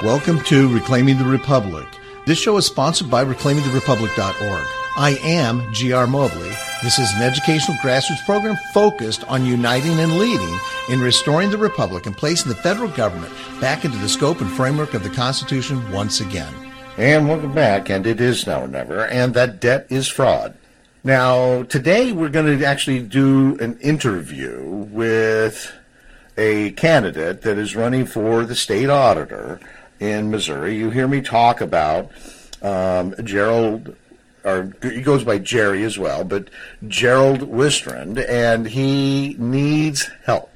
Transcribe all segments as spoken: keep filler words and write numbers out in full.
Welcome to Reclaiming the Republic. This show is sponsored by reclaiming the republic dot org. I am G R Mobley. This is an educational grassroots program focused on uniting and leading in restoring the republic and placing the federal government back into the scope and framework of the Constitution once again. And welcome back, and it is now or never, and that debt is fraud. Now, today we're going to actually do an interview with a candidate that is running for the state auditor in Missouri. You hear me talk about um, Gerald, or he goes by Jerry as well, but Gerald Wistrand, and he needs help.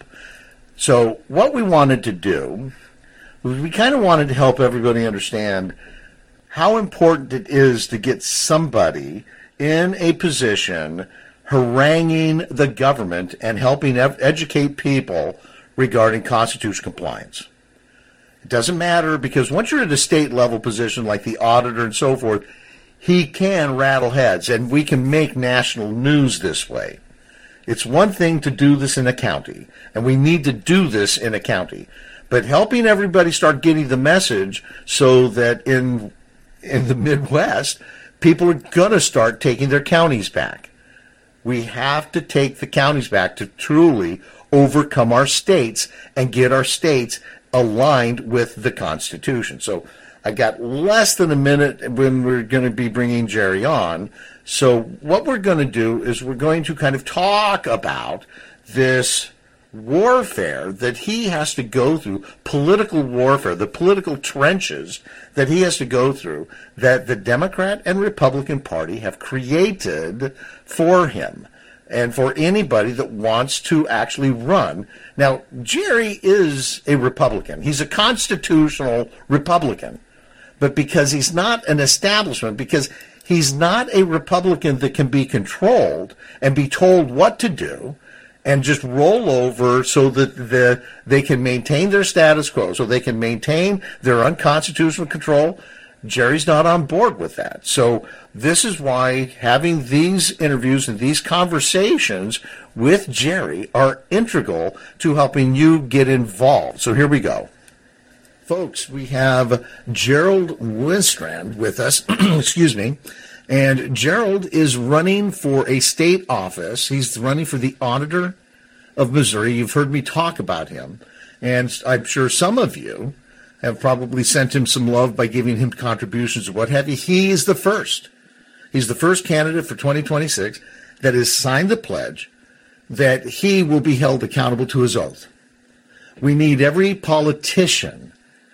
So what we wanted to do was we kind of wanted to help everybody understand how important it is to get somebody in a position haranguing the government and helping ev- educate people regarding constitutional compliance. It doesn't matter, because once you're at a state level position like the auditor and so forth, he can rattle heads, and we can make national news this way. It's one thing to do this in a county, and we need to do this in a county, but helping everybody start getting the message so that in in the Midwest, people are going to start taking their counties back. We have to take the counties back to truly overcome our states and get our states aligned with the Constitution. So I got less than a minute when we're going to be bringing Jerry on. So what we're going to do is we're going to kind of talk about this warfare that he has to go through, political warfare, the political trenches that he has to go through, that the Democrat and Republican Party have created for him and for anybody that wants to actually run. Now, Jerry is a Republican. He's a constitutional Republican. But because he's not an establishment, because he's not a Republican that can be controlled and be told what to do and just roll over so that the, they can maintain their status quo, so they can maintain their unconstitutional control, Jerry's not on board with that. So this is why having these interviews and these conversations with Jerry are integral to helping you get involved. So here we go. Folks, we have Gerald Wistrand with us, excuse me, and Gerald is running for a state office. He's running for the auditor of Missouri. You've heard me talk about him, and I'm sure some of you have probably sent him some love by giving him contributions or what have you. He is the first. He's the first candidate for twenty twenty-six that has signed the pledge that he will be held accountable to his oath. We need every politician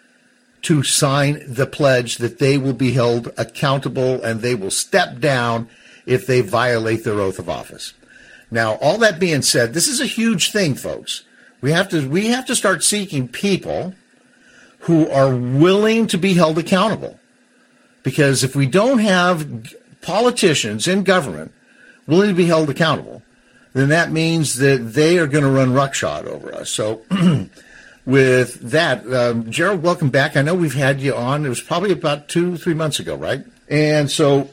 to sign the pledge that they will be held accountable and they will step down if they violate their oath of office. Now, all that being said, this is a huge thing, folks. We have to we have to start seeking people who are willing to be held accountable. Because if we don't have politicians in government willing to be held accountable, then that means that they are going to run ruckshod over us. So with that, um, Gerald, welcome back. I know we've had you on. It was probably about two, three months ago, right? And so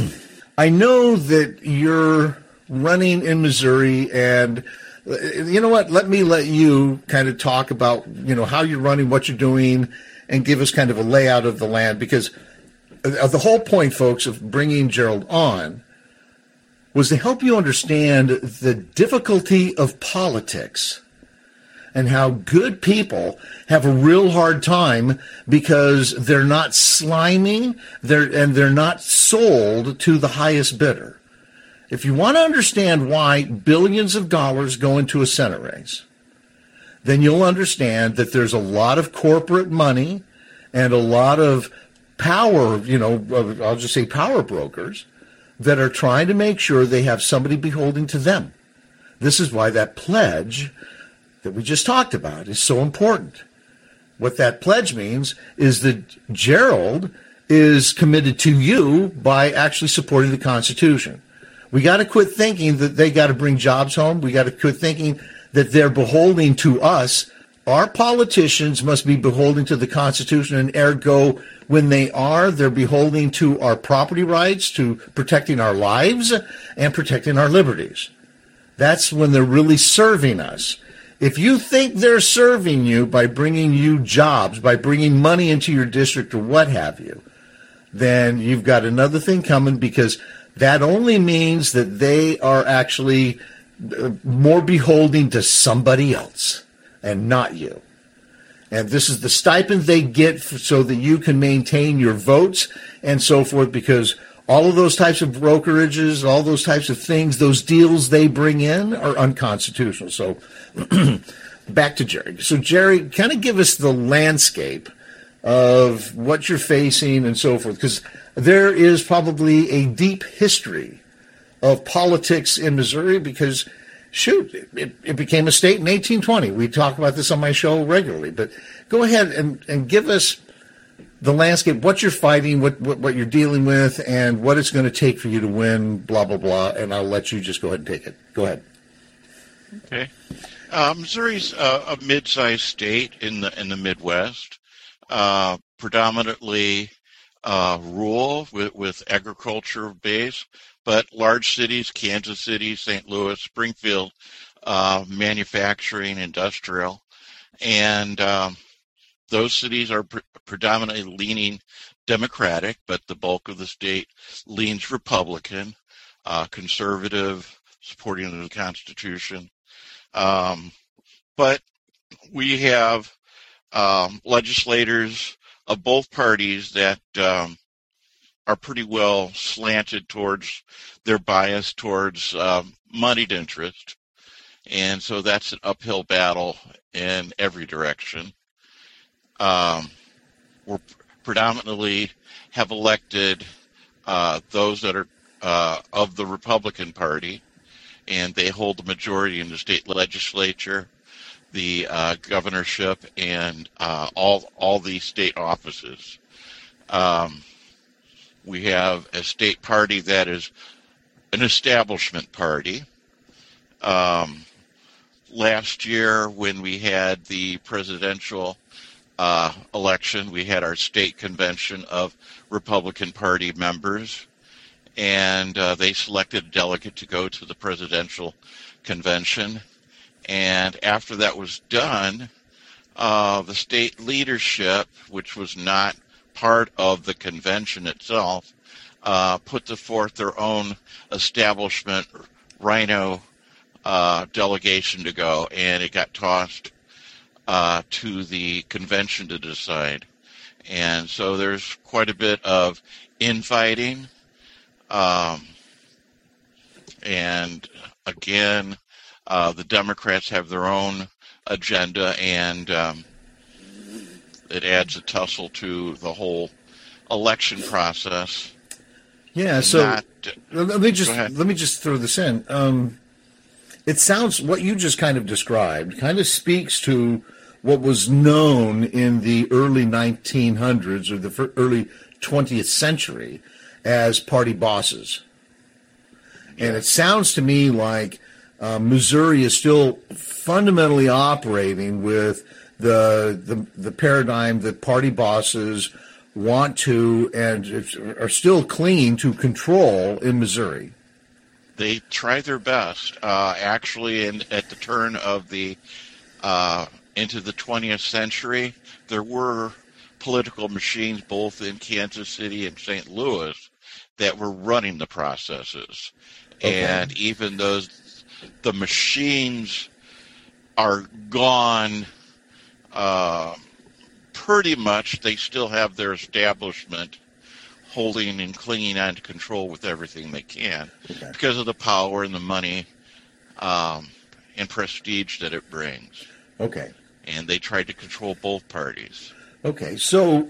I know that you're running in Missouri, and you know what? Let me let you kind of talk about, you know, how you're running, what you're doing, and give us kind of a layout of the land, because the whole point, folks, of bringing Gerald on was to help you understand the difficulty of politics and how good people have a real hard time because they're not sliming, they're, and they're not sold to the highest bidder. If you want to understand why billions of dollars go into a Senate race, then you'll understand that there's a lot of corporate money and a lot of power, you know, I'll just say power brokers that are trying to make sure they have somebody beholding to them. This is why that pledge that we just talked about is so important. What that pledge means is that Gerald is committed to you by actually supporting the Constitution. We got to quit thinking that they got to bring jobs home. We got to quit thinking that they're beholding to us. Our politicians must be beholding to the Constitution, and ergo, when they are, they're beholding to our property rights, to protecting our lives, and protecting our liberties. That's when they're really serving us. If you think they're serving you by bringing you jobs, by bringing money into your district or what have you, then you've got another thing coming, because that only means that they are actually more beholden to somebody else and not you. And this is the stipend they get for, so that you can maintain your votes and so forth, because all of those types of brokerages, all those types of things, those deals they bring in are unconstitutional. So back to Jerry. So, Jerry, kind of give us the landscape of what you're facing and so forth, because there is probably a deep history of politics in Missouri, because, shoot, it, it became a state in eighteen twenty. We talk about this on my show regularly. But go ahead and, and give us the landscape, what you're fighting, what, what, what you're dealing with, and what it's going to take for you to win, blah, blah, blah, and I'll let you just go ahead and take it. Go ahead. Okay. Uh, Missouri's uh, a mid-sized state in the in the Midwest, uh, predominantly uh, rural with, with agriculture base, but large cities, Kansas City, Saint Louis, Springfield, uh, manufacturing, industrial, and um, those cities are pre- predominantly leaning Democratic, but the bulk of the state leans Republican, uh, conservative, supporting the Constitution. Um, but we have um, legislators of both parties that um, are pretty well slanted towards their bias towards um, moneyed interest. And so that's an uphill battle in every direction. Um, we're predominantly have elected uh, those that are uh, of the Republican Party, and they hold the majority in the state legislature, the uh, governorship, and uh, all all the state offices. Um, we have a state party that is an establishment party. Um, last year, when we had the presidential uh, election, we had our state convention of Republican Party members, and uh, they selected a delegate to go to the presidential convention. And after that was done, uh, the state leadership, which was not part of the convention itself, uh, put forth their own establishment rhino uh, delegation to go, and it got tossed uh, to the convention to decide. And so there's quite a bit of infighting. Um, and again, uh, the Democrats have their own agenda, and um, it adds a tussle to the whole election process. Yeah. So Not, let me just let me just throw this in. Um, it sounds what you just kind of described kind of speaks to what was known in the early nineteen hundreds or the early twentieth century as party bosses. And it sounds to me like uh, Missouri is still fundamentally operating with the, the the paradigm that party bosses want to and are still clinging to control in Missouri. They try their best. Uh, actually, in, at the turn of the uh, into the twentieth century, there were political machines both in Kansas City and Saint Louis that were running the processes. Okay. And even though the machines are gone, uh, pretty much they still have their establishment holding and clinging on to control with everything they can, okay, because of the power and the money um, and prestige that it brings. Okay. And they tried to control both parties. Okay, so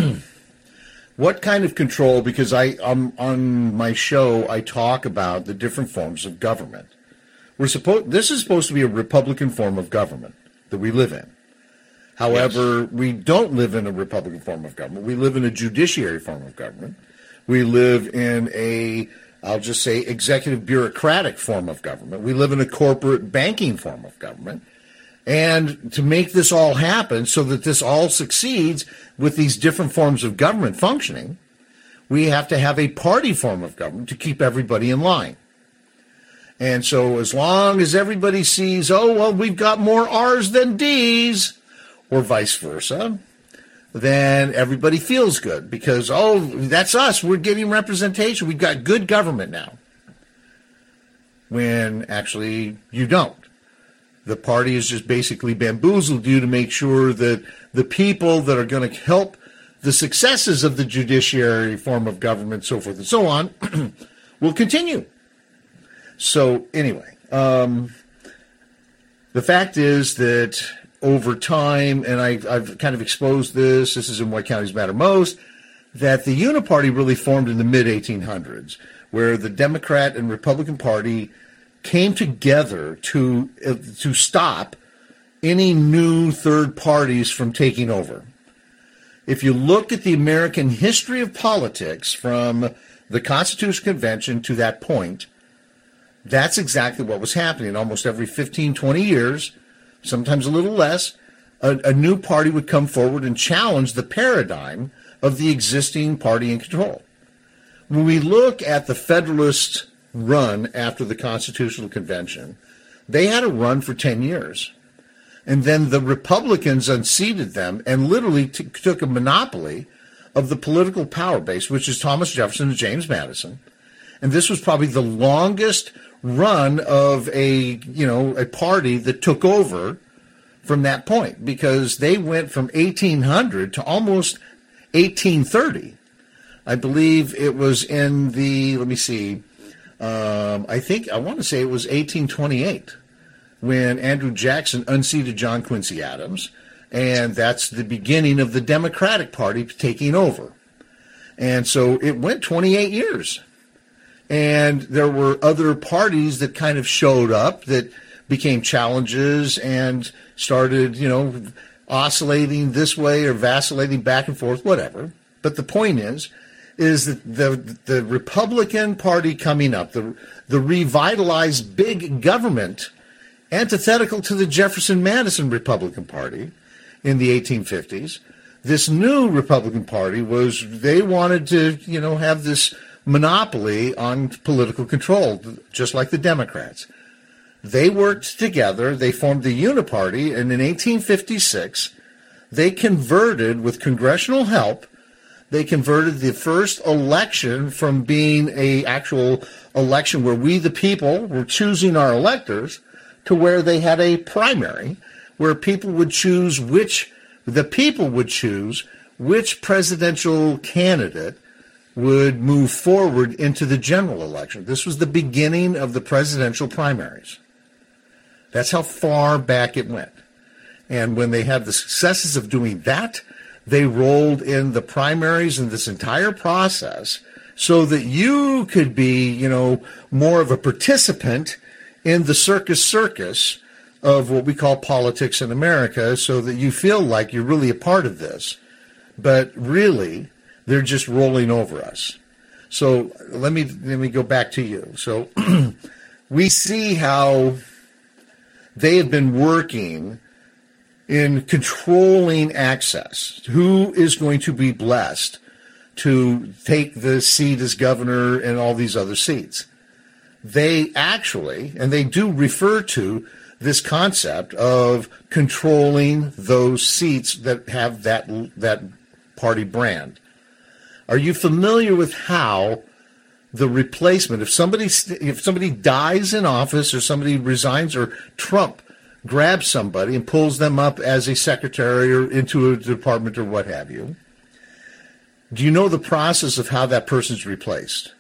what kind of control, because I um, on my show I talk about the different forms of government. We're supposed this is supposed to be a Republican form of government that we live in. However, yes, we don't live in a Republican form of government. We live in a judiciary form of government. We live in a, I'll just say, executive bureaucratic form of government. We live in a corporate banking form of government. And to make this all happen so that this all succeeds with these different forms of government functioning, we have to have a party form of government to keep everybody in line. And so as long as everybody sees, oh, well, we've got more R's than D's, or vice versa, then everybody feels good because, oh, that's us. We're getting representation. We've got good government now. When actually you don't. The party has just basically bamboozled you to make sure that the people that are going to help the successes of the judiciary form of government, so forth and so on, will continue. So anyway, um, the fact is that over time, and I, I've kind of exposed this, this is in Why Counties Matter Most, that the Uniparty really formed in the mid eighteen hundreds, where the Democrat and Republican Party came together to uh, to stop any new third parties from taking over. If you look at the American history of politics from the Constitutional Convention to that point, that's exactly what was happening. Almost every fifteen, twenty years, sometimes a little less, a, a new party would come forward and challenge the paradigm of the existing party in control. When we look at the Federalist run after the Constitutional Convention, they had a run for ten years. And then the Republicans unseated them and literally t- took a monopoly of the political power base, which is Thomas Jefferson and James Madison. And this was probably the longest run of a, you know, a party that took over from that point, because they went from eighteen hundred to almost eighteen thirty. I believe it was in the, let me see, Um, I think, I want to say it was eighteen twenty-eight when Andrew Jackson unseated John Quincy Adams, and that's the beginning of the Democratic Party taking over. And so it went twenty-eight years. And there were other parties that kind of showed up that became challenges and started, you know, oscillating this way or vacillating back and forth, whatever. But the point is, is that the the Republican Party coming up, the the revitalized big government, antithetical to the Jefferson-Madison Republican Party in the eighteen fifties. This new Republican Party was, they wanted to, you know, have this monopoly on political control, just like the Democrats. They worked together, they formed the Uniparty, and in eighteen fifty-six, they converted, with congressional help, they converted the first election from being a actual election where we, the people, were choosing our electors, to where they had a primary where people would choose which, the people would choose which presidential candidate would move forward into the general election. This was the beginning of the presidential primaries. That's how far back it went. And when they had the successes of doing that, they rolled in the primaries and this entire process so that you could be, you know, more of a participant in the circus circus of what we call politics in America, so that you feel like you're really a part of this. But really, they're just rolling over us. So let me let me go back to you. So we see how they have been working in controlling access. Who is going to be blessed to take the seat as governor and all these other seats? They actually, and they do refer to this concept of controlling those seats that have that that party brand. Are you familiar with how the replacement, if somebody if somebody dies in office or somebody resigns or Trump grabs somebody and pulls them up as a secretary or into a department or what have you, do you know the process of how that person's replaced?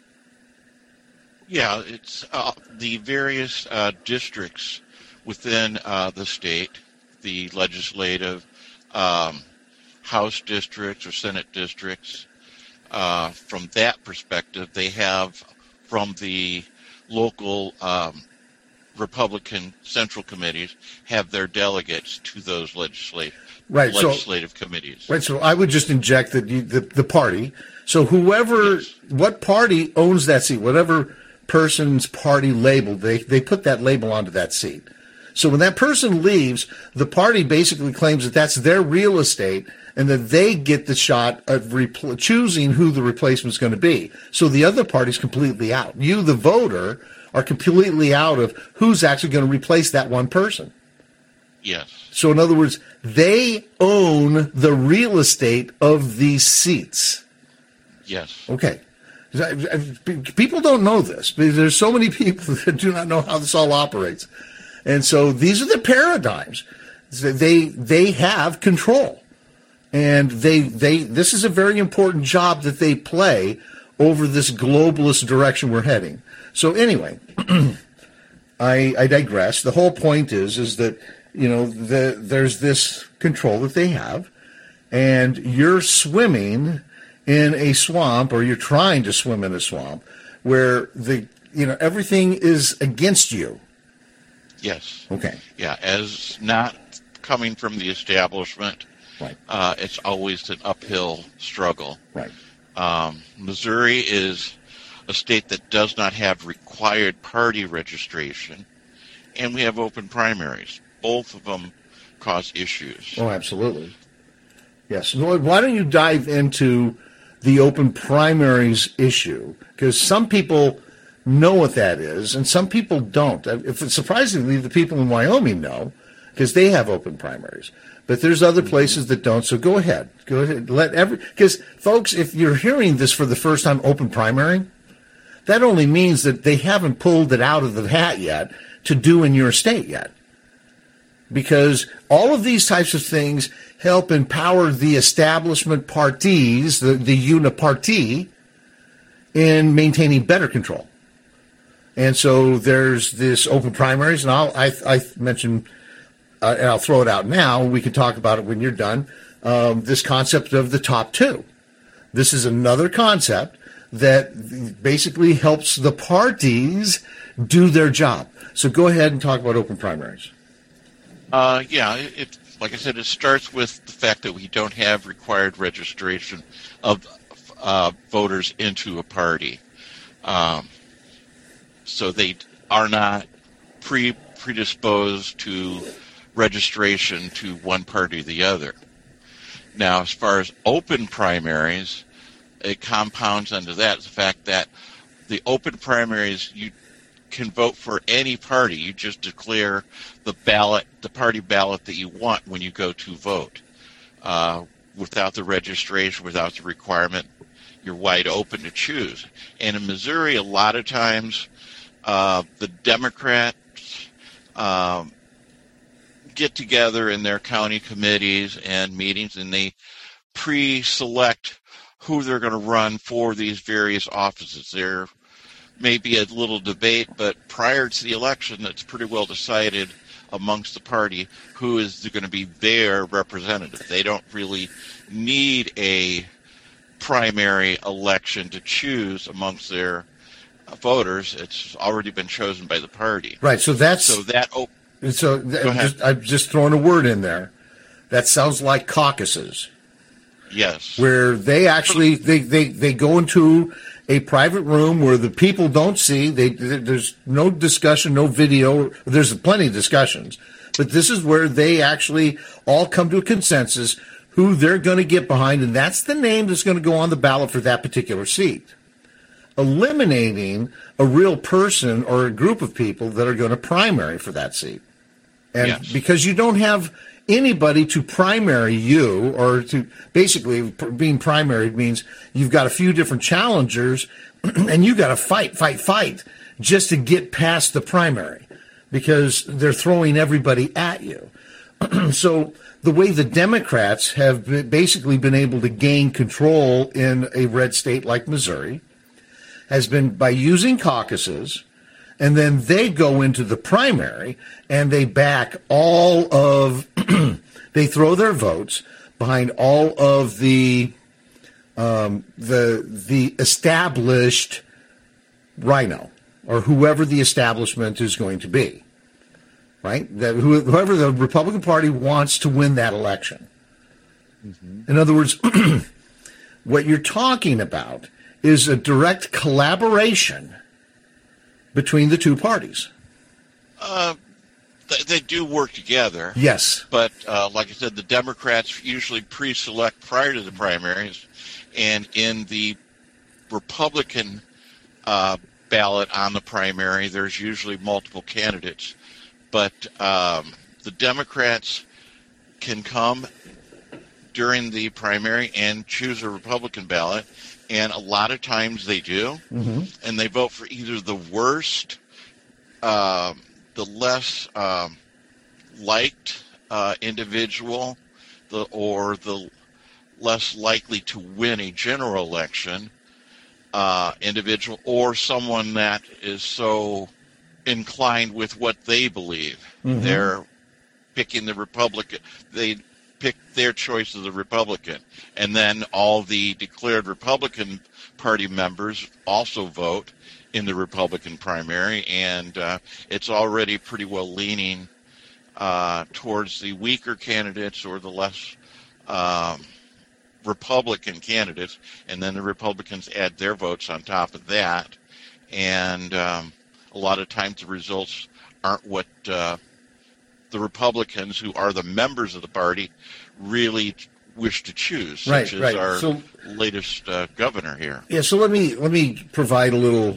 Yeah, it's uh, the various uh, districts within uh, the state, the legislative, um, House districts or Senate districts. Uh, from that perspective, they have from the local um, Republican central committees have their delegates to those legislative right, legislative so, committees. Right. So I would just inject that you, the the party. So whoever, yes. what party owns that seat, whatever person's party label, they they put that label onto that seat. So when that person leaves, the party basically claims that that's their real estate and that they get the shot of repl- choosing who the replacement is going to be. So the other party's completely out. You, the voter, are completely out of who's actually going to replace that one person. Yes. So in other words, they own the real estate of these seats. Yes. Okay. People don't know this. There's so many people that do not know how this all operates. And so these are the paradigms. They they have control. And they they this is a very important job that they play over this globalist direction we're heading. So anyway, I, I digress. The whole point is is that, you know, the, there's this control that they have, and you're swimming in a swamp, or you're trying to swim in a swamp, where the you know everything is against you. Yes. Okay. Yeah, as not coming from the establishment, right. uh, it's always an uphill struggle. Right. Um, Missouri is a state that does not have required party registration, and we have open primaries. Both of them cause issues. Oh, absolutely. Yes. Why don't you dive into the open primaries issue? Because some people know what that is, and some people don't. If surprisingly, the people in Wyoming know, because they have open primaries. But there's other places that don't. So go ahead. Go ahead. Let every because folks, if you're hearing this for the first time, open primary, that only means that they haven't pulled it out of the hat yet to do in your state yet. Because all of these types of things help empower the establishment parties, the, the uniparty, in maintaining better control. And so there's this open primaries, and I'll, I, I mentioned, uh, and I'll throw it out now. We can talk about it when you're done. Um, this concept of the top two. This is another concept that basically helps the parties do their job. So go ahead and talk about open primaries. Uh, yeah, it, like I said, it starts with the fact that we don't have required registration of uh, voters into a party. Um, so they are not pre predisposed to registration to one party or the other. Now, as far as open primaries, it compounds under that the fact that the open primaries, you can vote for any party. You just declare the ballot, the party ballot that you want when you go to vote. Uh, without the registration, without the requirement, you're wide open to choose. And in Missouri, a lot of times, uh, the Democrats um, get together in their county committees and meetings, and they pre-select who they're going to run for these various offices. There may be a little debate, but prior to the election, it's pretty well decided amongst the party who is going to be their representative. They don't really need a primary election to choose amongst their voters. It's already been chosen by the party. Right. So that's so that. Oh, so th- just, I'm just throwing a word in there. That sounds like caucuses. Yes. Where they actually they, they, they go into a private room where the people don't see. They, there's no discussion, no video. There's plenty of discussions, but this is where they actually all come to a consensus who they're going to get behind, and that's the name that's going to go on the ballot for that particular seat, eliminating a real person or a group of people that are going to primary for that seat. And yes. Because you don't have anybody to primary you, or to basically being primary means you've got a few different challengers and you got to fight, fight, fight just to get past the primary because they're throwing everybody at you. So the way the Democrats have been basically been able to gain control in a red state like Missouri has been by using caucuses. And then they go into the primary and they back all of, they throw their votes behind all of the, um, the, the established rhino or whoever the establishment is going to be, right? That whoever the Republican Party wants to win that election. Mm-hmm. In other words, what you're talking about is a direct collaboration between the two parties. Uh, They, they do work together. Yes. But uh, like I said, the Democrats usually pre-select prior to the primaries, and in the Republican uh, ballot on the primary, there's usually multiple candidates. But um, the Democrats can come during the primary and choose a Republican ballot, and a lot of times they do, mm-hmm. and they vote for either the worst, uh, the less um, liked uh, individual, the or the less likely to win a general election uh, individual, or someone that is so inclined with what they believe. Mm-hmm. They're picking the Republican. They pick their choice of the Republican, and then all the declared Republican Party members also vote in the Republican primary, and uh, it's already pretty well leaning uh, towards the weaker candidates or the less um, Republican candidates, and then the Republicans add their votes on top of that, and um, a lot of times the results aren't what uh, the Republicans, who are the members of the party, really wish to choose, right, such as right. our so, latest uh, governor here. Yeah, so let me let me provide a little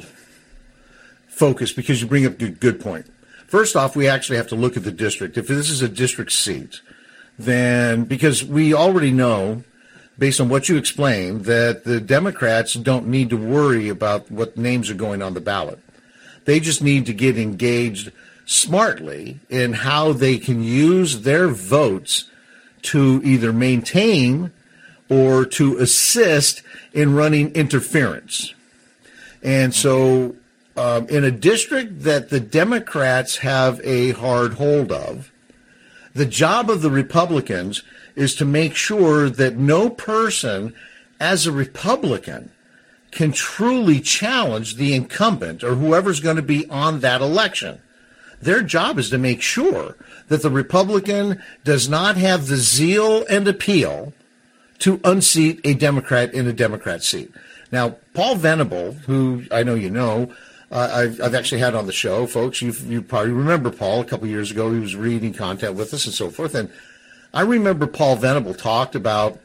focus, because you bring up a good point. First off, we actually have to look at the district. If this is a district seat, then, because we already know, based on what you explained, that the Democrats don't need to worry about what names are going on the ballot. They just need to get engaged smartly in how they can use their votes to either maintain or to assist in running interference. And so um, in a district that the Democrats have a hard hold of, the job of the Republicans is to make sure that no person as a Republican can truly challenge the incumbent or whoever's going to be on that election. Their job is to make sure that the Republican does not have the zeal and appeal to unseat a Democrat in a Democrat seat. Now, Paul Venable, who I know you know, uh, I've, I've actually had on the show, folks. You've, you probably remember Paul a couple years ago. He was reading content with us and so forth. And I remember Paul Venable talked about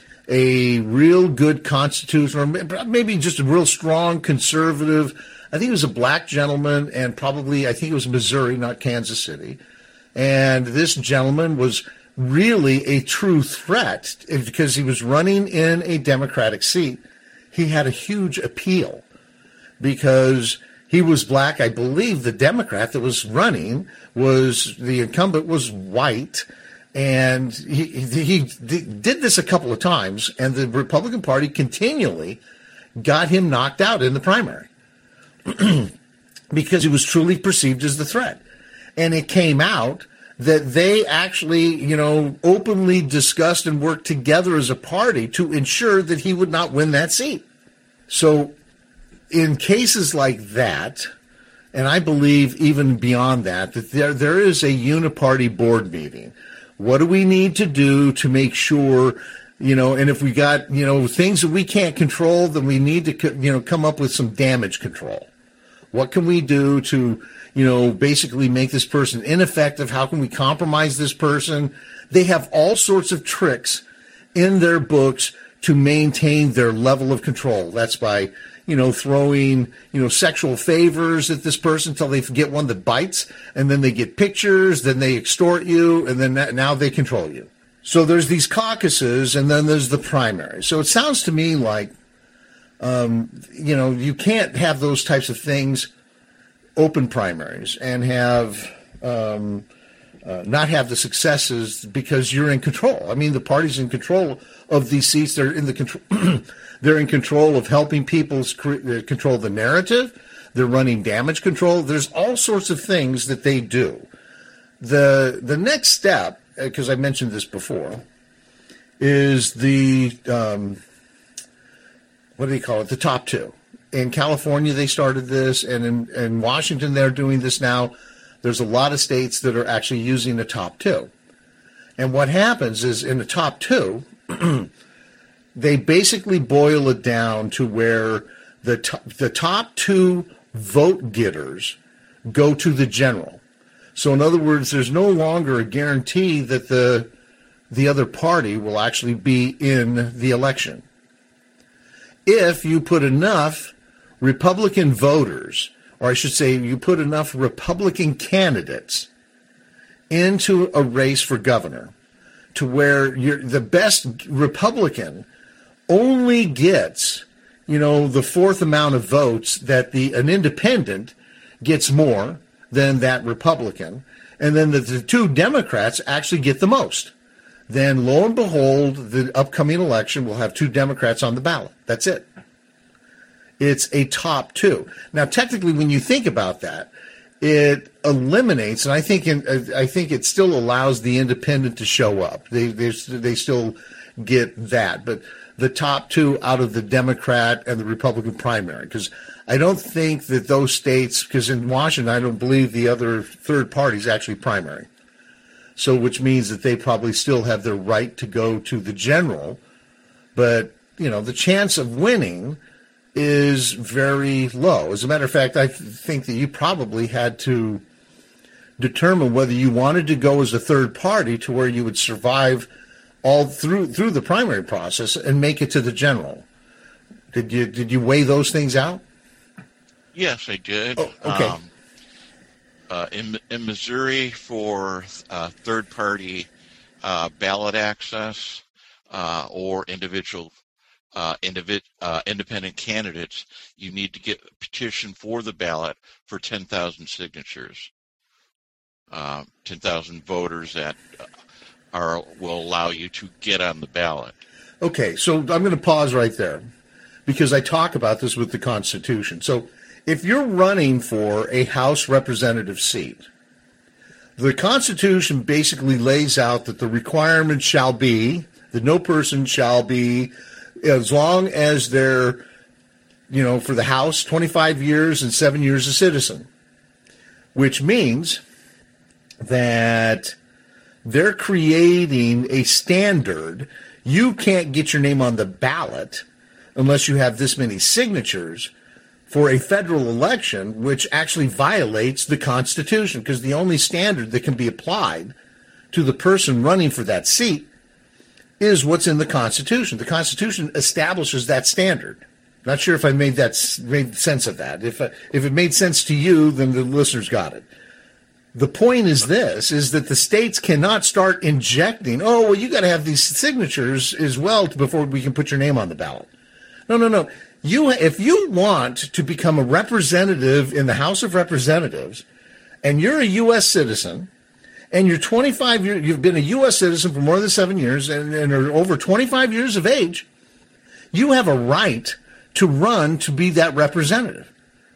a real good constitution, or maybe just a real strong conservative. I think he was a black gentleman, and probably, I think it was Missouri, not Kansas City. And this gentleman was really a true threat because he was running in a Democratic seat. He had a huge appeal because he was black. I believe the Democrat that was running was, the incumbent was white. And he, he did this a couple of times, and the Republican Party continually got him knocked out in the primary because he was truly perceived as the threat. And it came out that they actually, you know, openly discussed and worked together as a party to ensure that he would not win that seat. So in cases like that, and I believe even beyond that, that there there is a uniparty board meeting. What do we need to do to make sure, you know, and if we got, you know, things that we can't control, then we need to, you know, come up with some damage control. What can we do to, you know, basically make this person ineffective? How can we compromise this person? They have all sorts of tricks in their books to maintain their level of control. That's by, you know, throwing, you know, sexual favors at this person until they get one that bites, and then they get pictures, then they extort you, and then that, now they control you. So there's these caucuses, and then there's the primary. So it sounds to me like, um, you know, you can't have those types of things, open primaries, and have um, uh, not have the successes because you're in control. I mean, the party's in control of these seats. They're in the control. They're in control of helping people control the narrative. They're running damage control. There's all sorts of things that they do. The the next step, because I mentioned this before, is the, um, what do they call it, the top two. In California, they started this, and in, in Washington, they're doing this now. There's a lot of states that are actually using the top two. And what happens is in the top two, they basically boil it down to where the to- the top two vote getters go to the general. So in other words, there's no longer a guarantee that the the other party will actually be in the election. If you put enough Republican voters, or I should say you put enough Republican candidates into a race for governor to where you're, the best Republican only gets, you know, the fourth amount of votes that the an independent gets more than that Republican, and then the, the two Democrats actually get the most, then lo and behold, the upcoming election will have two Democrats on the ballot. That's it. It's a top two. Now, technically, when you think about that, it eliminates, and I think in, I think it still allows the independent to show up. They they they still get that, but the top two out of the Democrat and the Republican primary, because I don't think that those states, because in Washington, I don't believe the other third party is actually primary. So, which means that they probably still have their right to go to the general, but you know the chance of winning is very low. As a matter of fact, I think that you probably had to determine whether you wanted to go as a third party to where you would survive all through through the primary process and make it to the general. Did you did you weigh those things out? Yes, I did. Oh, okay. Um, uh, in in Missouri, for uh, third party uh, ballot access uh, or individual uh, individ, uh, independent candidates, you need to get a petition for the ballot for ten thousand signatures. Uh, ten thousand voters that are will allow you to get on the ballot. Okay, so I'm going to pause right there because I talk about this with the Constitution. So if you're running for a House representative seat, the Constitution basically lays out that the requirement shall be that no person shall be, as long as they're, you know, for the House, twenty-five years and seven years a citizen, which means that they're creating a standard. You can't get your name on the ballot unless you have this many signatures for a federal election, which actually violates the Constitution, because the only standard that can be applied to the person running for that seat is what's in the Constitution. The Constitution establishes that standard. Not sure if I made that made sense of that. If if it made sense to you, then the listeners got it. The point is this, is that the states cannot start injecting, oh, well, you got to have these signatures as well before we can put your name on the ballot. No, no, no. You, if you want to become a representative in the House of Representatives, and you're a U S citizen, and you're twenty-five years, you've been a U S citizen for more than seven years, and, and are over twenty-five years of age, you have a right to run to be that representative.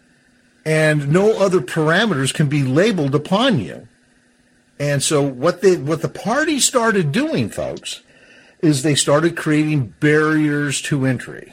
And no other parameters can be labeled upon you. And so what they what the party started doing, folks, is they started creating barriers to entry.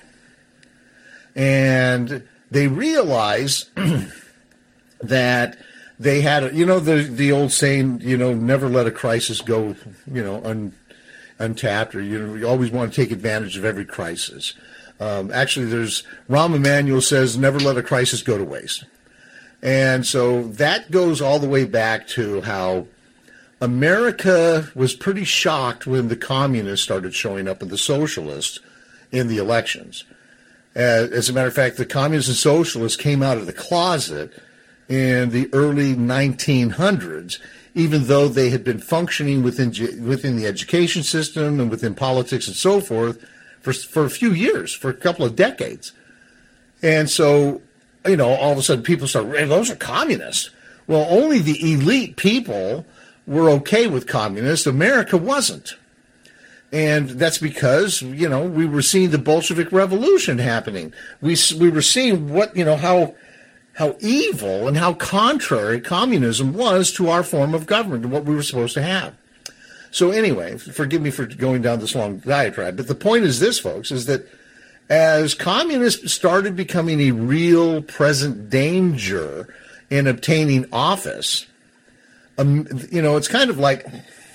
And they realized that they had, a, you know, the the old saying, you know, never let a crisis go, you know, un, untapped, or you know, you always want to take advantage of every crisis. Um, actually, there's Rahm Emanuel says, never let a crisis go to waste. And so that goes all the way back to how America was pretty shocked when the communists started showing up and the socialists in the elections. Uh, as a matter of fact, the communists and socialists came out of the closet in the early nineteen hundreds, even though they had been functioning within within the education system and within politics and so forth for for a few years, for a couple of decades. And so, you know, all of a sudden people start, hey, those are communists. Well, only the elite people were okay with communists. America wasn't. And that's because, you know, we were seeing the Bolshevik Revolution happening. We we were seeing what, you know, how how evil and how contrary communism was to our form of government and what we were supposed to have. So anyway, forgive me for going down this long diatribe, but the point is this, folks, is that as communists started becoming a real present danger in obtaining office, um, you know, it's kind of like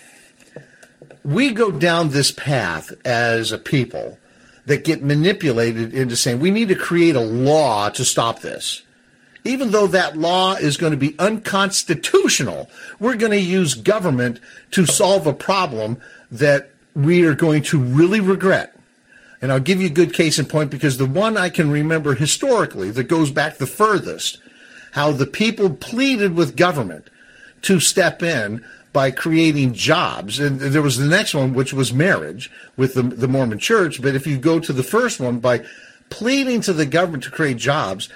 we go down this path as a people that get manipulated into saying we need to create a law to stop this. even though that law is going to be unconstitutional, we're going to use government to solve a problem that we are going to really regret. And I'll give you a good case in point, because the one I can remember historically that goes back the furthest, how the people pleaded with government to step in by creating jobs. And there was the next one, which was marriage with the, the Mormon church. But if you go to the first one, by pleading to the government to create jobs,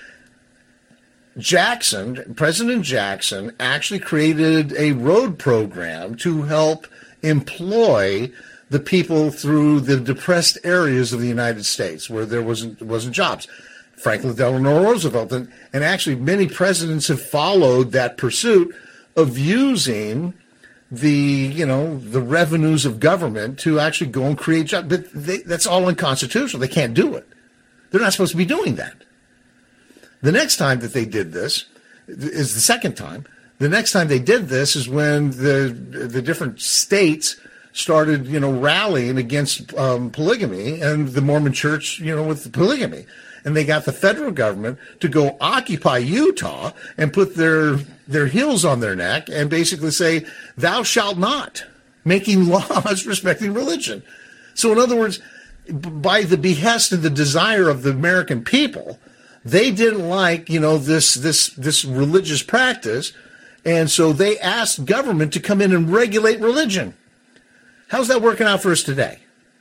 Jackson, President Jackson, actually created a road program to help employ the people through the depressed areas of the United States where there wasn't wasn't jobs. Franklin Delano Roosevelt, and, and actually many presidents have followed that pursuit of using the, you know, the revenues of government to actually go and create jobs. But they, that's all unconstitutional. They can't do it. They're not supposed to be doing that. The next time that they did this is the second time. The next time they did this is when the the different states started, you know, rallying against um, polygamy, and the Mormon church, you know, with the polygamy. And they got the federal government to go occupy Utah and put their their heels on their neck and basically say, thou shalt not, making laws respecting religion. So in other words, by the behest and the desire of the American people, they didn't like, you know, this this this religious practice, and so they asked government to come in and regulate religion. How's that working out for us today?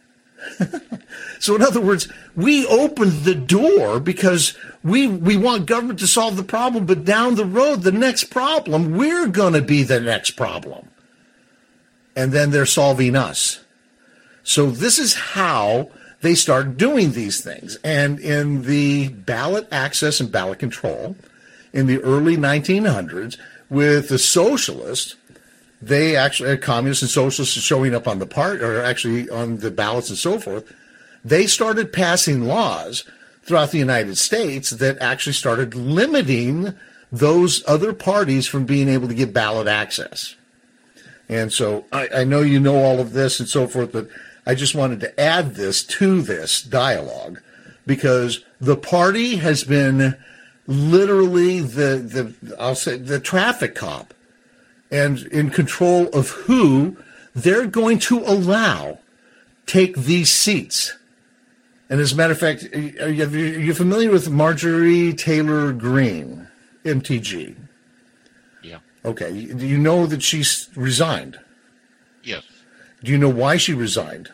So in other words, we opened the door because we we want government to solve the problem, but down the road, the next problem, we're going to be the next problem. And then they're solving us. So this is how they start doing these things. And in the ballot access and ballot control in the early nineteen hundreds, with the socialists, they actually, communists and socialists showing up on the part, or actually on the ballots and so forth, they started passing laws throughout the United States that actually started limiting those other parties from being able to get ballot access. And so I, I know you know all of this and so forth, but I just wanted to add this to this dialogue, because the party has been literally the, the I'll say the traffic cop and in control of who they're going to allow take these seats. And as a matter of fact, are you, are you familiar with Marjorie Taylor Greene, M T G? Yeah. Okay. Do you know that she's resigned? Yes. Do you know why she resigned?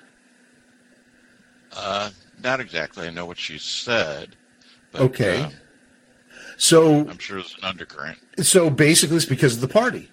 Uh, not exactly. I know what she said. But, okay. Uh, so I'm sure it's an undercurrent. So basically, it's because of the party.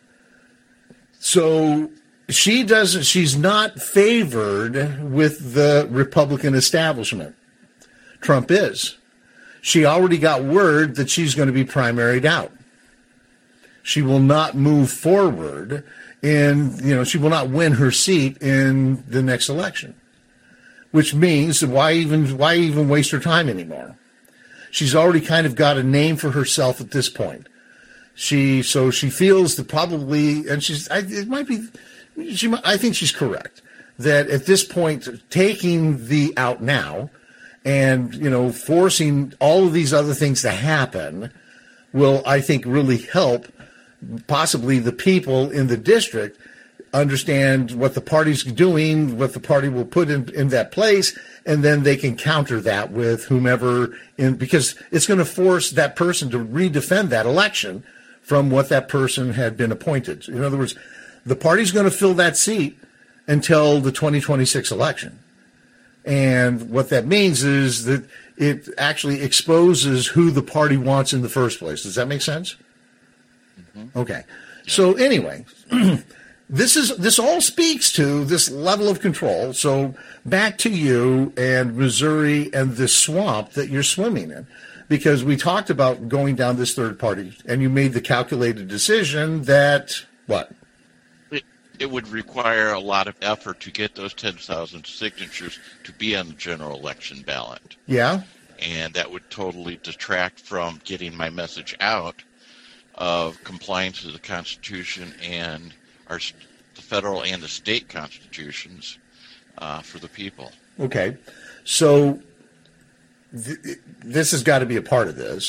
So she doesn't. She's not favored with the Republican establishment. Trump is. She already got word that she's going to be primaried out. She will not move forward, and you know she will not win her seat in the next election. Which means why even why even waste her time anymore? She's already kind of got a name for herself at this point. She so she feels that probably, and she's I, it might be, she I think she's correct that at this point taking the out now, and you know forcing all of these other things to happen will, I think, really help possibly the people in the district understand what the party's doing, what the party will put in, in that place, and then they can counter that with whomever, in, because it's going to force that person to redefend that election from what that person had been appointed. In other words, the party's going to fill that seat until the twenty twenty-six election. And what that means is that it actually exposes who the party wants in the first place. Does that make sense? Mm-hmm. Okay. So anyway, this is this all speaks to this level of control. So back to you and Missouri and the swamp that you're swimming in, because we talked about going down this third party, and you made the calculated decision that what? It, it would require a lot of effort to get those ten thousand signatures to be on the general election ballot. Yeah. And that would totally detract from getting my message out of compliance with the Constitution and our the federal and the state constitutions uh, for the people. Okay, so th- this has got to be a part of this,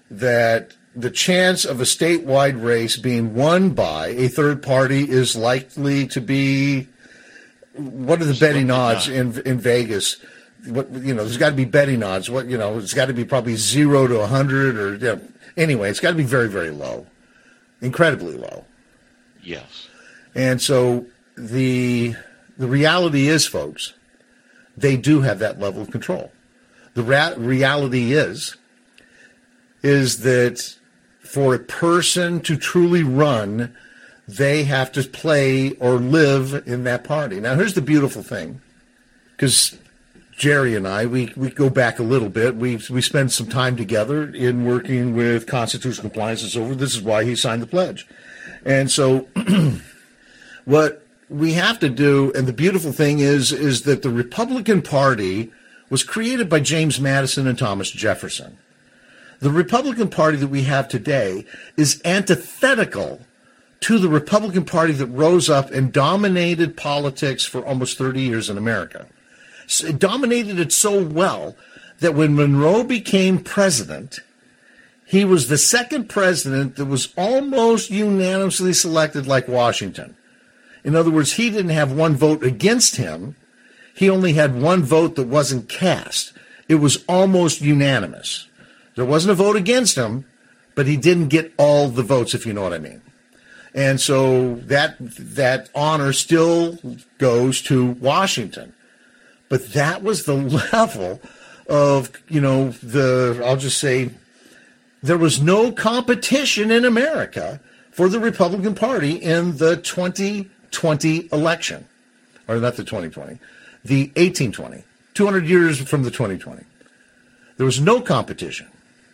that the chance of a statewide race being won by a third party is likely to be, what are the betting odds in in Vegas? What, you know, there's got to be betting odds. What, you know, it's got to be probably zero to a hundred, or you know, anyway, it's got to be very, very low, incredibly low. Yes. And so the the reality is, folks, they do have that level of control. The ra- reality is, is that for a person to truly run, they have to play or live in that party. Now, here's the beautiful thing, because Jerry and I, we, we go back a little bit. We we spend some time together in working with constitutional compliance and so forth. This is why he signed the pledge. And so what we have to do, and the beautiful thing is, is that the Republican Party was created by James Madison and Thomas Jefferson. The Republican Party that we have today is antithetical to the Republican Party that rose up and dominated politics for almost thirty years in America. So it dominated it so well that when Monroe became president, he was the second president that was almost unanimously selected like Washington. In other words, he didn't have one vote against him. He only had one vote that wasn't cast. It was almost unanimous. There wasn't a vote against him, but he didn't get all the votes, if you know what I mean. And so that that honor still goes to Washington. But that was the level of, you know, the, I'll just say, there was no competition in America for the Republican Party in the twenty twenty election. Or not the twenty twenty, the eighteen twenty, two hundred years from the twenty twenty. There was no competition.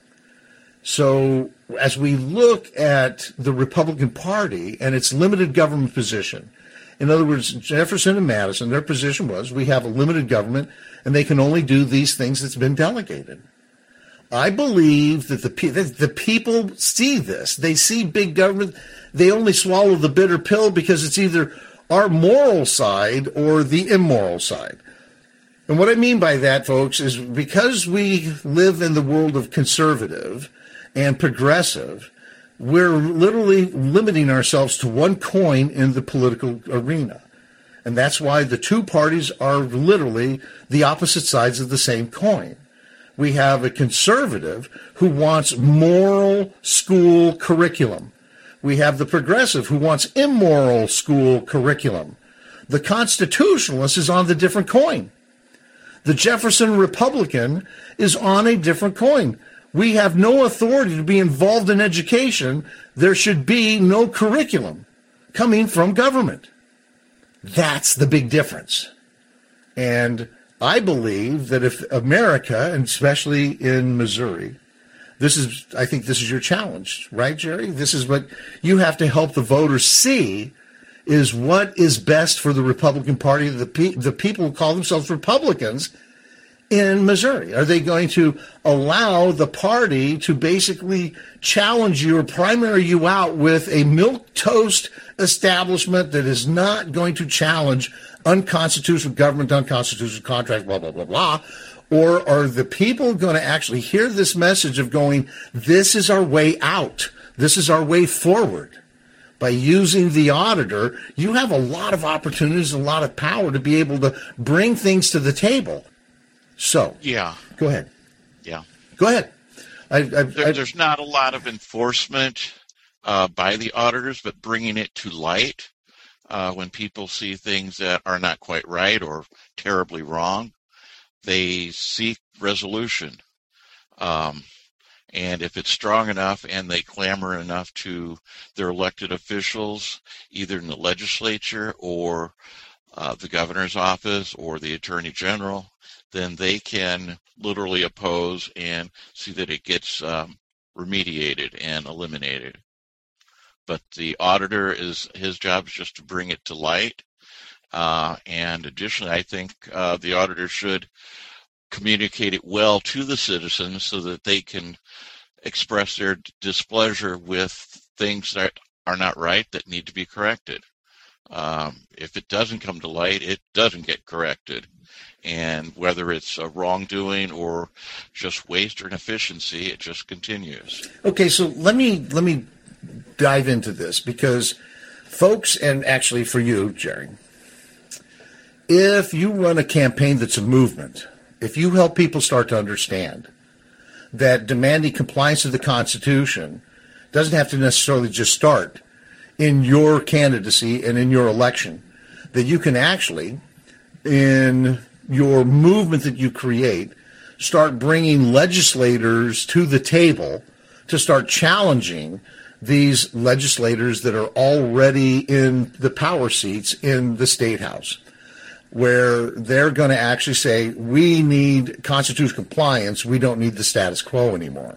So as we look at the Republican Party and its limited government position, in other words, Jefferson and Madison, their position was we have a limited government and they can only do these things that's been delegated. I believe that the, that the people see this. They see big government. They only swallow the bitter pill because it's either our moral side or the immoral side. And what I mean by that, folks, is because we live in the world of conservative and progressive, we're literally limiting ourselves to one coin in the political arena. And that's why the two parties are literally the opposite sides of the same coin. We have a conservative who wants moral school curriculum. We have the progressive who wants immoral school curriculum. The constitutionalist is on the different coin. The Jefferson Republican is on a different coin. We have no authority to be involved in education. There should be no curriculum coming from government. That's the big difference. And I believe that if America, and especially in Missouri, this is, I think this is your challenge, right, Jerry? This is what you have to help the voters see, is what is best for the Republican Party, the, pe- the people who call themselves Republicans in Missouri. Are they going to allow the party to basically challenge you or primary you out with a milquetoast establishment that is not going to challenge unconstitutional government, unconstitutional contracts, blah, blah, blah, blah? Or are the people going to actually hear this message of going, this is our way out, this is our way forward? By using the auditor, you have a lot of opportunities and a lot of power to be able to bring things to the table. So, yeah, go ahead. Yeah, go ahead. I, I, there, I, there's not a lot of enforcement uh, by the auditors, but bringing it to light uh, when people see things that are not quite right or terribly wrong, they seek resolution. Um, and if it's strong enough and they clamor enough to their elected officials, either in the legislature or uh, the governor's office or the attorney general, then they can literally oppose and see that it gets um, remediated and eliminated. But the auditor, is his job is just to bring it to light. Uh, and additionally, I think uh, the auditor should communicate it well to the citizens so that they can express their displeasure with things that are not right, that need to be corrected. Um, if it doesn't come to light, it doesn't get corrected. And whether it's a wrongdoing or just waste or inefficiency, it just continues. Okay, so let me let me dive into this, because folks, and actually for you, Jerry, if you run a campaign that's a movement, if you help people start to understand that demanding compliance with the Constitution doesn't have to necessarily just start in your candidacy and in your election, that you can actually, in your movement that you create, start bringing legislators to the table to start challenging these legislators that are already in the power seats in the State House, where they're going to actually say, we need constitutional compliance, we don't need the status quo anymore.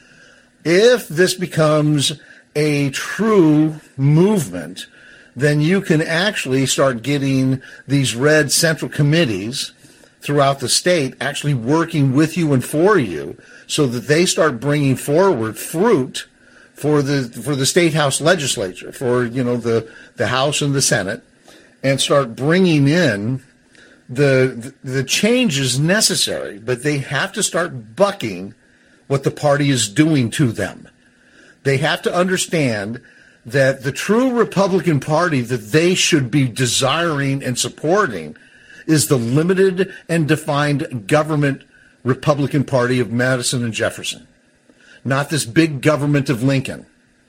If this becomes a true movement, then you can actually start getting these red central committees throughout the state actually working with you and for you, so that they start bringing forward fruit for the for the State House legislature, for, you know, the the House and the Senate, and start bringing in the the changes necessary. But they have to start bucking what the party is doing to them. They have to understand that the true Republican Party that they should be desiring and supporting is the limited and defined government Republican Party of Madison and Jefferson, not this big government of Lincoln.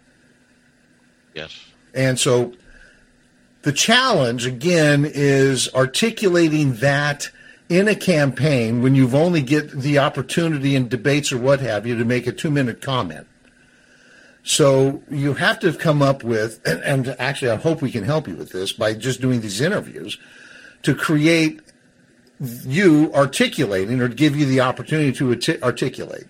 Yes. And so the challenge, again, is articulating that in a campaign when you've only get the opportunity in debates or what have you to make a two-minute comment. So you have to come up with, and, and actually I hope we can help you with this by just doing these interviews, to create you articulating, or give you the opportunity to ati- articulate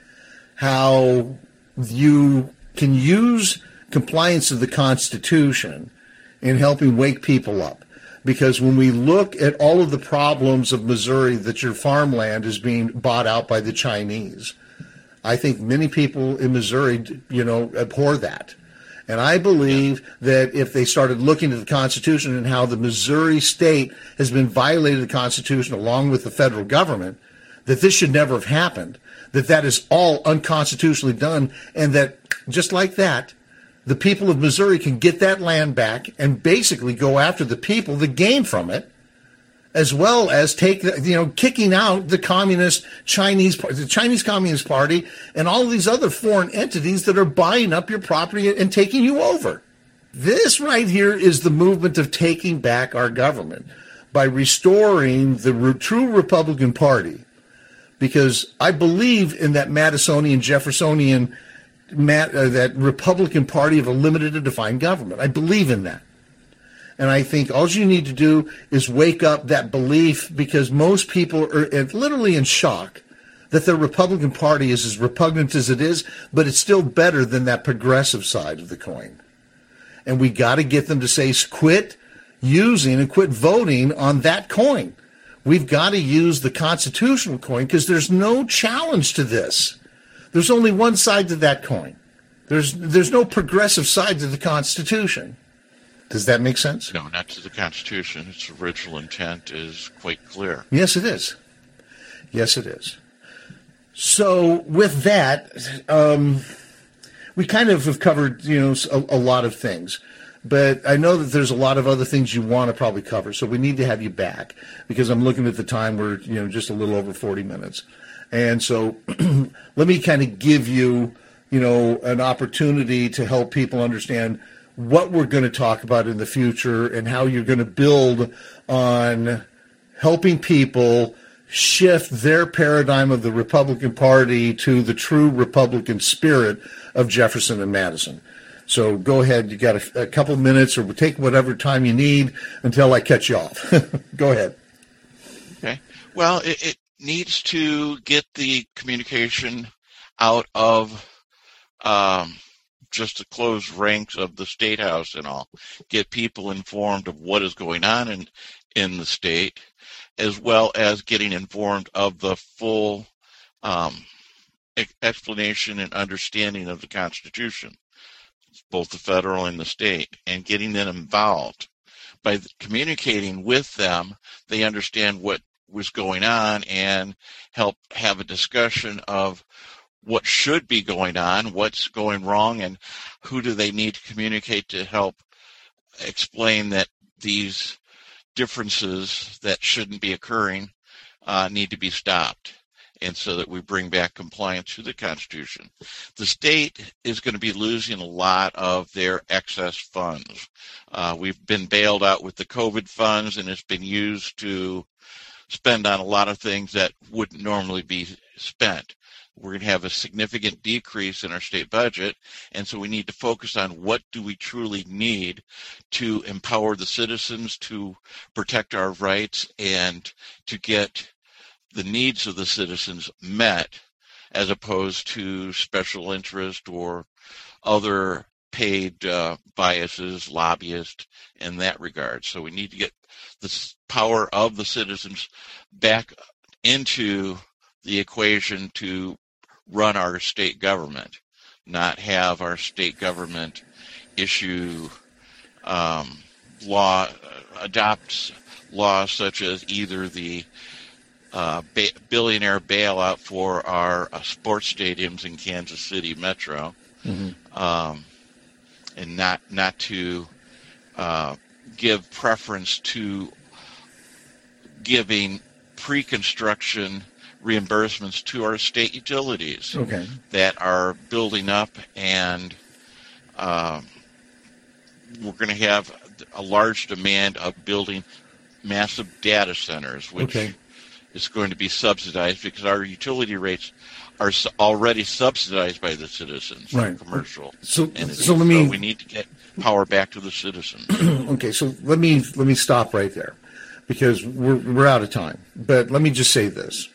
how you can use compliance of the Constitution in helping wake people up. Because when we look at all of the problems of Missouri, that your farmland is being bought out by the Chinese, I think many people in Missouri, you know, abhor that. And I believe that if they started looking at the Constitution and how the Missouri state has been violating the Constitution along with the federal government, that this should never have happened, that that is all unconstitutionally done, and that just like that, the people of Missouri can get that land back and basically go after the people that gain from it, as well as take, you know, kicking out the communist Chinese, the Chinese Communist Party and all of these other foreign entities that are buying up your property and taking you over. This right here is the movement of taking back our government by restoring the re- true Republican Party, because I believe in that Madisonian, Jeffersonian, Matt, uh, that Republican Party of a limited and defined government. I believe in that. And I think all you need to do is wake up that belief, because most people are literally in shock that the Republican Party is as repugnant as it is, but it's still better than that progressive side of the coin. And we got to get them to say, quit using and quit voting on that coin. We've got to use the constitutional coin, because there's no challenge to this. There's only one side to that coin. There's there's no progressive side to the Constitution. Does that make sense? No, not to the Constitution. Its original intent is quite clear. Yes, it is. Yes, it is. So with that, um, we kind of have covered, you know, a, a lot of things. But I know that there's a lot of other things you want to probably cover. So we need to have you back, because I'm looking at the time. We're, you know, just a little over forty minutes. And so let me kind of give you, you know, an opportunity to help people understand what we're going to talk about in the future and how you're going to build on helping people shift their paradigm of the Republican Party to the true Republican spirit of Jefferson and Madison. So go ahead. You got a, a couple minutes, or take whatever time you need until I cut you off. Go ahead. Okay. Well, it, it needs to get the communication out of um, just the closed ranks of the State House and all. Get people informed of what is going on in, in the state, as well as getting informed of the full um, explanation and understanding of the Constitution, both the federal and the state, and getting them involved by communicating with them, they understand what was going on and help have a discussion of what should be going on, what's going wrong, and who do they need to communicate to help explain that these differences that shouldn't be occurring uh, need to be stopped, and so that we bring back compliance to the Constitution. The state is going to be losing a lot of their excess funds. Uh, we've been bailed out with the COVID funds, and it's been used to spend on a lot of things that wouldn't normally be spent. We're going to have a significant decrease in our state budget, and so we need to focus on what do we truly need to empower the citizens, to protect our rights, and to get the needs of the citizens met, as opposed to special interest or other paid uh, biases, lobbyists in that regard. So we need to get the power of the citizens back into the equation to run our state government, not have our state government issue um, law, adopts laws such as either the uh, ba- billionaire bailout for our uh, sports stadiums in Kansas City Metro, mm-hmm. um, and not not to uh, give preference to giving pre-construction reimbursements to our state utilities okay. that are building up, and uh, we're going to have a large demand of building massive data centers, which okay. is going to be subsidized because our utility rates are already subsidized by the citizens, right. commercial so, entities. So let me. So we need to get power back to the citizens. Okay, so let me let me stop right there, because we're we're out of time. But let me just say this.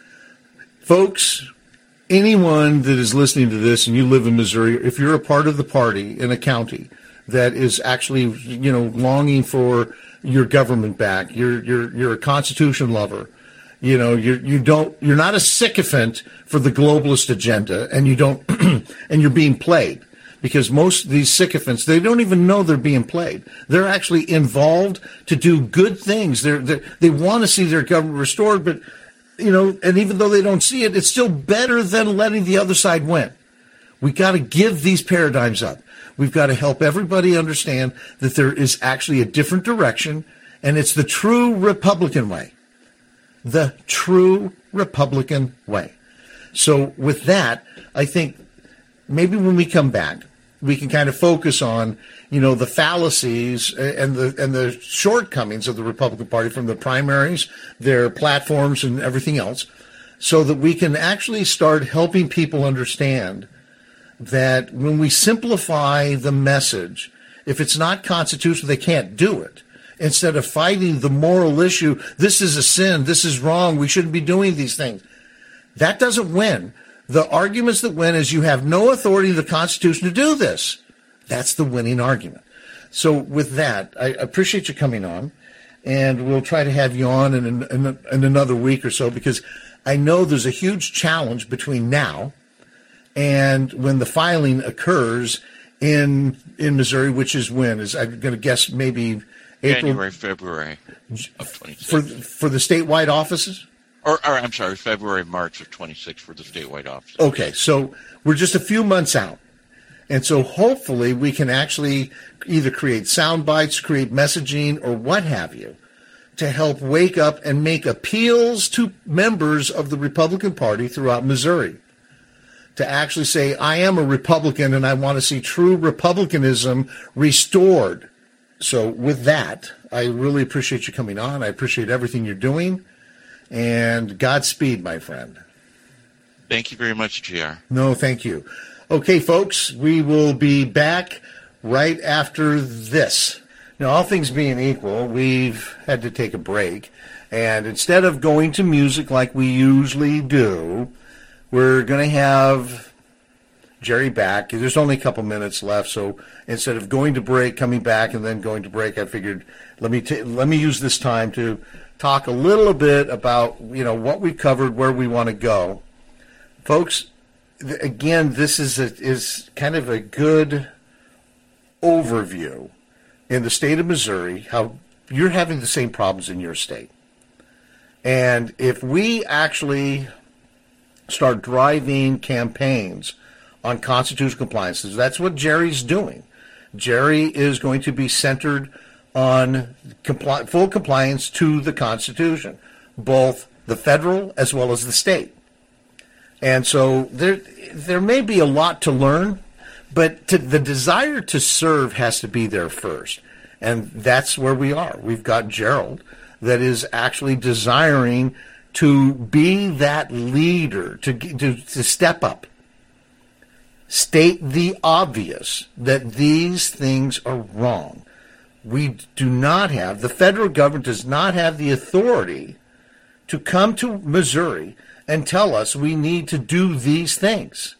Folks, anyone that is listening to this and you live in Missouri, if you're a part of the party in a county that is actually, you know, longing for your government back, you're you're you're a Constitution lover, you know, you you don't you're not a sycophant for the globalist agenda, and you don't and you're being played, because most of these sycophants, they don't even know they're being played. They're actually involved to do good things. They're, they're they want to see their government restored, but you know, and even though they don't see it, it's still better than letting the other side win. We got to give these paradigms up. We've got to help everybody understand that there is actually a different direction, and it's the true Republican way. The true Republican way. So with that, I think maybe when we come back, we can kind of focus on, you know, the fallacies and the and the shortcomings of the Republican Party from the primaries, their platforms, and everything else, so that we can actually start helping people understand that when we simplify the message, if it's not constitutional, they can't do it. Instead of fighting the moral issue, this is a sin, this is wrong, we shouldn't be doing these things. That doesn't win. The arguments that win is you have no authority in the Constitution to do this. That's the winning argument. So with that, I appreciate you coming on, and we'll try to have you on in, in, in another week or so, because I know there's a huge challenge between now and when the filing occurs in in Missouri, which is when? Is I'm going to guess maybe April? January, February of twenty-six. For, for the statewide offices? Or, or I'm sorry, February, March of twenty-six for the statewide office. Okay, so we're just a few months out. And so hopefully we can actually either create sound bites, create messaging, or what have you, to help wake up and make appeals to members of the Republican Party throughout Missouri to actually say, I am a Republican and I want to see true Republicanism restored. So with that, I really appreciate you coming on. I appreciate everything you're doing. And Godspeed, my friend. Thank you very much, G R. No, thank you. Okay, folks, we will be back right after this. Now, all things being equal, we've had to take a break. And instead of going to music like we usually do, we're going to have Jerry back. There's only a couple minutes left, so instead of going to break, coming back, and then going to break, I figured let me t- let me use this time to talk a little bit about, you know, what we've covered, where we want to go. Folks, th- again, this is a, is kind of a good overview in the state of Missouri how you're having the same problems in your state. And if we actually start driving campaigns on constitutional compliances, that's what Jerry's doing. Jerry is going to be centered on compli- full compliance to the Constitution, both the federal as well as the state. And so there there may be a lot to learn, but to, the desire to serve has to be there first. And that's where we are. We've got Gerald that is actually desiring to be that leader, to, to, to step up. State the obvious, that these things are wrong. We do not have, the federal government does not have the authority to come to Missouri and tell us we need to do these things.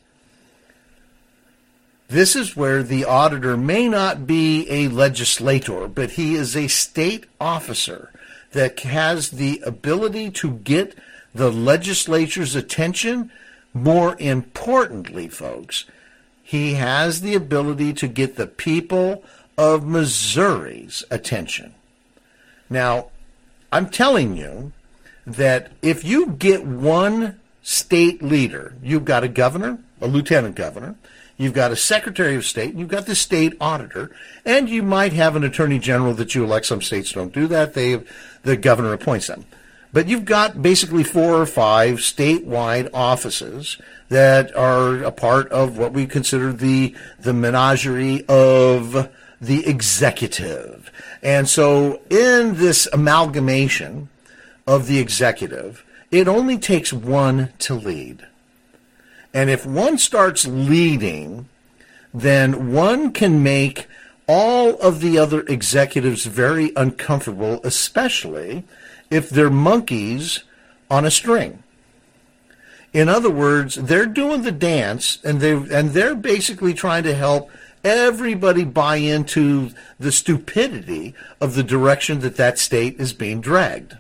This is where the auditor may not be a legislator, but he is a state officer that has the ability to get the legislature's attention. More importantly, folks, he has the ability to get the people of Missouri's attention. Now, I'm telling you that if you get one state leader, you've got a governor, a lieutenant governor, you've got a secretary of state, and you've got the state auditor, and you might have an attorney general that you elect. Some states don't do that. They, the governor appoints them. But you've got basically four or five statewide offices that are a part of what we consider the the menagerie of the executive. And so in this amalgamation of the executive, it only takes one to lead. And if one starts leading, then one can make all of the other executives very uncomfortable, especially if they're monkeys on a string. In other words, they're doing the dance, and they and they're basically trying to help everybody buy into the stupidity of the direction that that state is being dragged.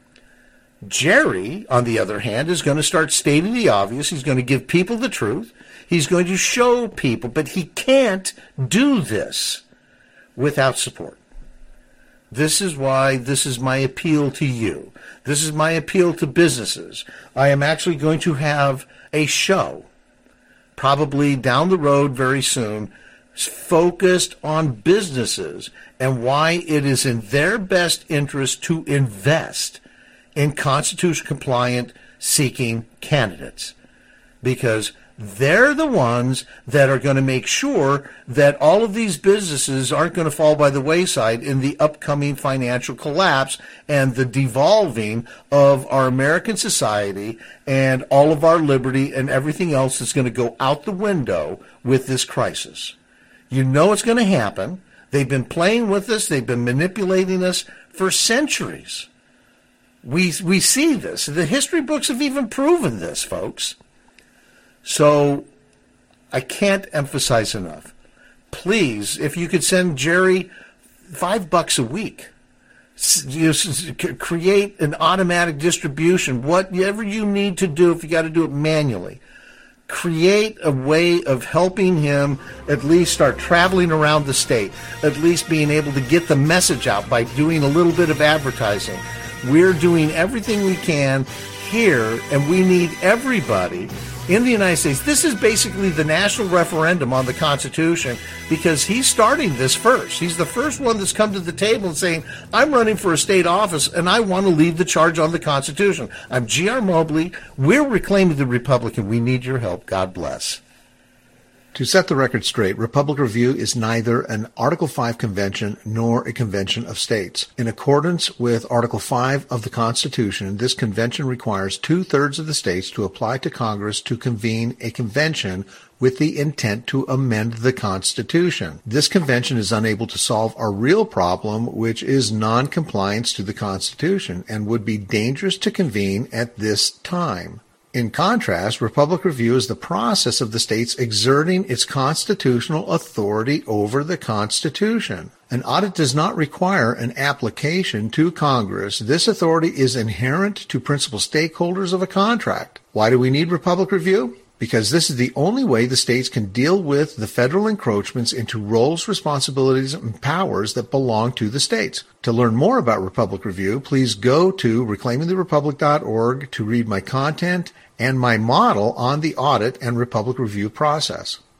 Jerry, on the other hand, is going to start stating the obvious. He's going to give people the truth. He's going to show people, but he can't do this without support. This is why this is my appeal to you. This is my appeal to businesses. I am actually going to have a show, probably down the road very soon, focused on businesses and why it is in their best interest to invest in constitution-compliant seeking candidates, because they're the ones that are going to make sure that all of these businesses aren't going to fall by the wayside in the upcoming financial collapse and the devolving of our American society and all of our liberty and everything else that's going to go out the window with this crisis. You know it's going to happen. They've been playing with us. They've been manipulating us for centuries. We we see this. The history books have even proven this, folks. So I can't emphasize enough. Please, if you could send Jerry five bucks a week, you create an automatic distribution, whatever you need to do, if you got to do it manually. Create a way of helping him at least start traveling around the state, at least being able to get the message out by doing a little bit of advertising. We're doing everything we can here, and we need everybody in the United States. This is basically the national referendum on the Constitution, because he's starting this first. He's the first one that's come to the table and saying, I'm running for a state office, and I want to lead the charge on the Constitution. I'm G R Mobley. We're Reclaiming the Republic, and we need your help. God bless. To set the record straight, Republic Review is neither an Article five convention nor a convention of states. In accordance with Article five of the Constitution, this convention requires two-thirds of the states to apply to Congress to convene a convention with the intent to amend the Constitution. This convention is unable to solve our real problem, which is non-compliance to the Constitution, and would be dangerous to convene at this time. In contrast, Republic Review is the process of the states exerting its constitutional authority over the Constitution. An audit does not require an application to Congress. This authority is inherent to principal stakeholders of a contract. Why do we need Republic Review? because this is the only way the states can deal with the federal encroachments into roles, responsibilities, and powers that belong to the states. To learn more about Republic Review, please go to reclaiming the republic dot org to read my content and my model on the audit and Republic Review process.